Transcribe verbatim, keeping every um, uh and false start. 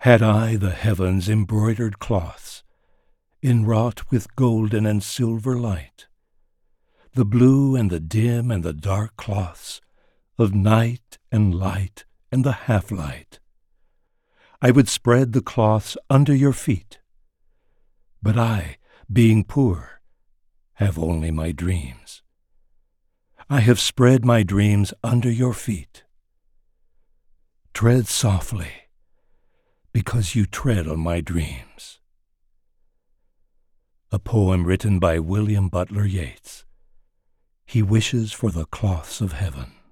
Had I the heavens' embroidered cloths, enwrought with golden and silver light, the blue and the dim and the dark cloths of night and light and the half-light, I would spread the cloths under your feet. But I, being poor, have only my dreams. I have spread my dreams under your feet. Tread softly, because you tread on my dreams. A poem written by William Butler Yeats. He wishes for the cloths of heaven.